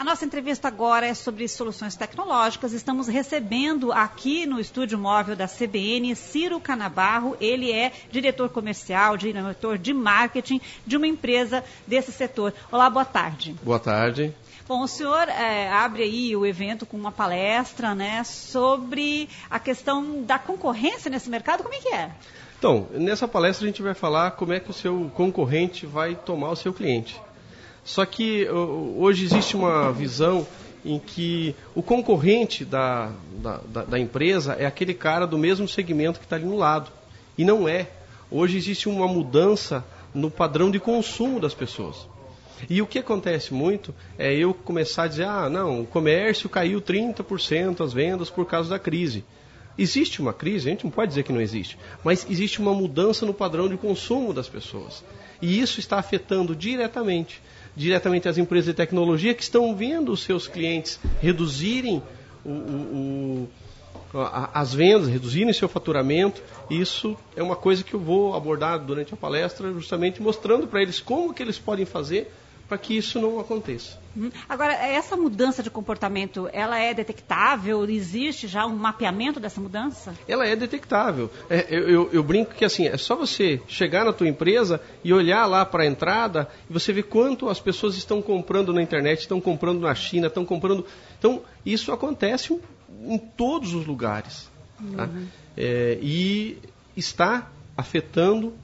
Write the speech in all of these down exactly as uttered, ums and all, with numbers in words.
A nossa entrevista agora é sobre soluções tecnológicas. Estamos recebendo aqui no estúdio móvel da C B N Ciro Canabarro. Ele é diretor comercial, diretor de marketing de uma empresa desse setor. Olá, boa tarde. Boa tarde. Bom, o senhor é, abre aí o evento com uma palestra, né, sobre a questão da concorrência nesse mercado. Como é que é? Então, nessa palestra a gente vai falar como é que o seu concorrente vai tomar o seu cliente. Só que hoje existe uma visão em que o concorrente da, da, da, da empresa é aquele cara do mesmo segmento que está ali no lado. E não é. Hoje existe uma mudança no padrão de consumo das pessoas. E o que acontece muito é eu começar a dizer, ah, não, o comércio caiu trinta por cento as vendas por causa da crise. Existe uma crise, a gente não pode dizer que não existe, mas existe uma mudança no padrão de consumo das pessoas. E isso está afetando diretamente, diretamente as empresas de tecnologia que estão vendo os seus clientes reduzirem o, o, o, a, as vendas, reduzirem seu faturamento. Isso é uma coisa que eu vou abordar durante a palestra, justamente mostrando para eles como que eles podem fazer para que isso não aconteça. Agora, essa mudança de comportamento, ela é detectável? Existe já um mapeamento dessa mudança? Ela é detectável. É, eu, eu, eu brinco que assim, é só você chegar na tua empresa e olhar lá para a entrada e você ver quanto as pessoas estão comprando na internet, estão comprando na China, estão comprando... Então, isso acontece em todos os lugares. Tá? Uhum. É, e está afetando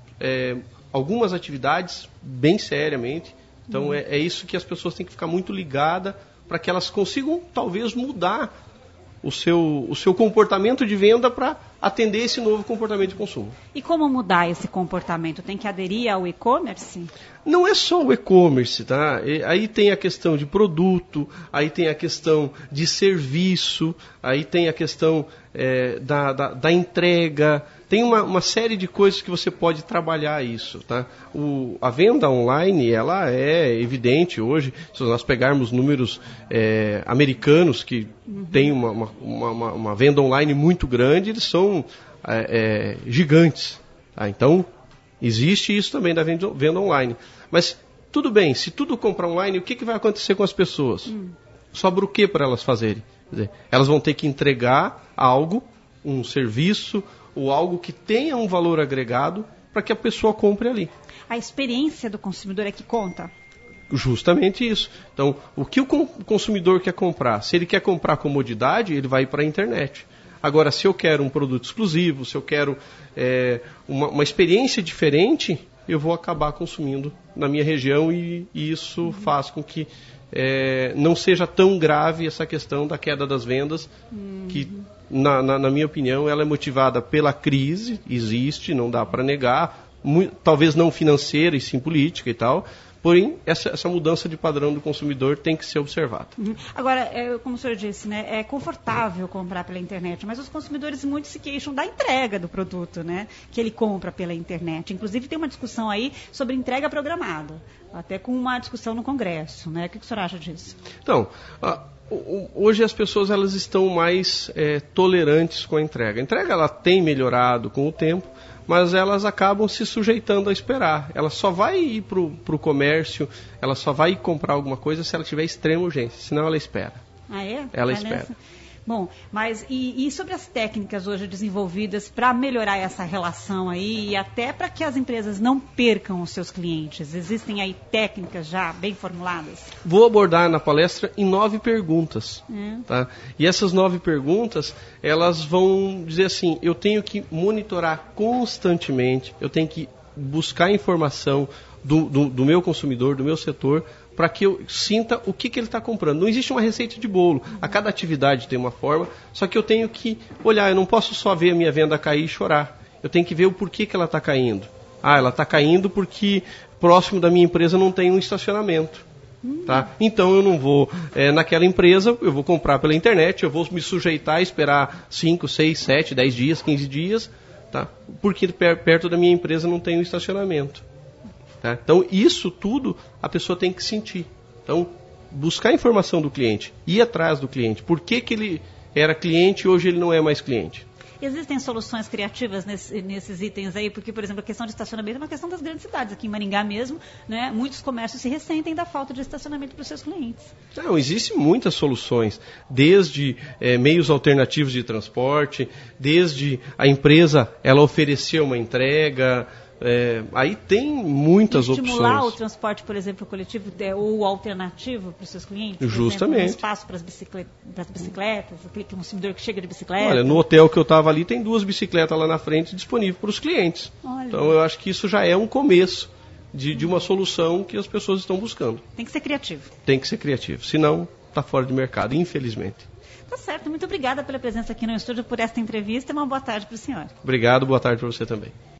é, algumas atividades bem seriamente. Então, uhum. é, é isso que as pessoas têm que ficar muito ligadas para que elas consigam, talvez, mudar o seu, o seu comportamento de venda para atender esse novo comportamento de consumo. E como mudar esse comportamento? Tem que aderir ao e-commerce? Não é só o e-commerce, tá? Aí tem a questão de produto, aí tem a questão de serviço, aí tem a questão é, da, da, da entrega. Tem uma, uma série de coisas que você pode trabalhar isso, tá? O, a venda online, ela é evidente hoje, se nós pegarmos números é, americanos que uhum. têm uma, uma, uma, uma venda online muito grande, eles são é, é, gigantes. Tá? Então, existe isso também da venda, venda online. Mas, tudo bem, se tudo comprar online, o que, que vai acontecer com as pessoas? Hum. Sobra o que para elas fazerem? Quer dizer, elas vão ter que entregar algo, um serviço, ou algo que tenha um valor agregado para que a pessoa compre ali. A experiência do consumidor é que conta? Justamente isso. Então, o que o consumidor quer comprar? Se ele quer comprar comodidade, ele vai para a internet. Agora, se eu quero um produto exclusivo, se eu quero é, uma, uma experiência diferente, eu vou acabar consumindo na minha região e, e isso uhum. faz com que é, não seja tão grave essa questão da queda das vendas, uhum. que, na, na, na minha opinião, ela é motivada pela crise, existe, não dá para negar, muito, talvez não financeira e sim política e tal. Porém, essa, essa mudança de padrão do consumidor tem que ser observada. Uhum. Agora, é, como o senhor disse, né, é confortável comprar pela internet, mas os consumidores muito se queixam da entrega do produto, né, que ele compra pela internet. Inclusive, tem uma discussão aí sobre entrega programada, até com uma discussão no Congresso. Né? O que o senhor acha disso? Então, a, hoje as pessoas elas estão mais é, tolerantes com a entrega. A entrega ela tem melhorado com o tempo, mas elas acabam se sujeitando a esperar. Ela só vai ir para o comércio, ela só vai comprar alguma coisa se ela tiver extrema urgência, senão ela espera. Ah, é? Ela é espera. Nessa? Bom, mas e, e sobre as técnicas hoje desenvolvidas para melhorar essa relação aí e até para que as empresas não percam os seus clientes? Existem aí técnicas já bem formuladas? Vou abordar na palestra em nove perguntas. É. Tá? E essas nove perguntas, elas vão dizer assim, eu tenho que monitorar constantemente, eu tenho que buscar informação do, do, do meu consumidor, do meu setor, para que eu sinta o que, que ele está comprando. Não existe uma receita de bolo. A cada atividade tem uma forma, só que eu tenho que olhar, eu não posso só ver a minha venda cair e chorar. Eu tenho que ver o porquê que ela está caindo. Ah, ela está caindo porque próximo da minha empresa não tem um estacionamento. Tá? Então eu não vou é, naquela empresa, eu vou comprar pela internet, eu vou me sujeitar a esperar cinco, seis, sete, dez dias, quinze dias, tá? Porque perto da minha empresa não tem um estacionamento. Tá? Então, isso tudo a pessoa tem que sentir. Então, buscar a informação do cliente, ir atrás do cliente. Por que, que ele era cliente e hoje ele não é mais cliente? Existem soluções criativas nesse, nesses itens aí? Porque, por exemplo, a questão de estacionamento é uma questão das grandes cidades. Aqui em Maringá mesmo, né, muitos comércios se ressentem da falta de estacionamento para os seus clientes. Não, existem muitas soluções, desde é, meios alternativos de transporte, desde a empresa ela oferecer uma entrega. É, aí tem muitas estimular opções. Estimular o transporte, por exemplo, coletivo é, ou alternativo para os seus clientes? Justamente. Exemplo, um espaço para as bicicletas, para as bicicletas, aquele consumidor que chega de bicicleta. Olha, no hotel que eu estava ali tem duas bicicletas lá na frente disponíveis para os clientes. Olha. Então eu acho que isso já é um começo de, de uma solução que as pessoas estão buscando. Tem que ser criativo. Tem que ser criativo, senão está fora de mercado, infelizmente. Tá certo, muito obrigada pela presença aqui no estúdio, por esta entrevista e uma boa tarde para o senhor. Obrigado, boa tarde para você também.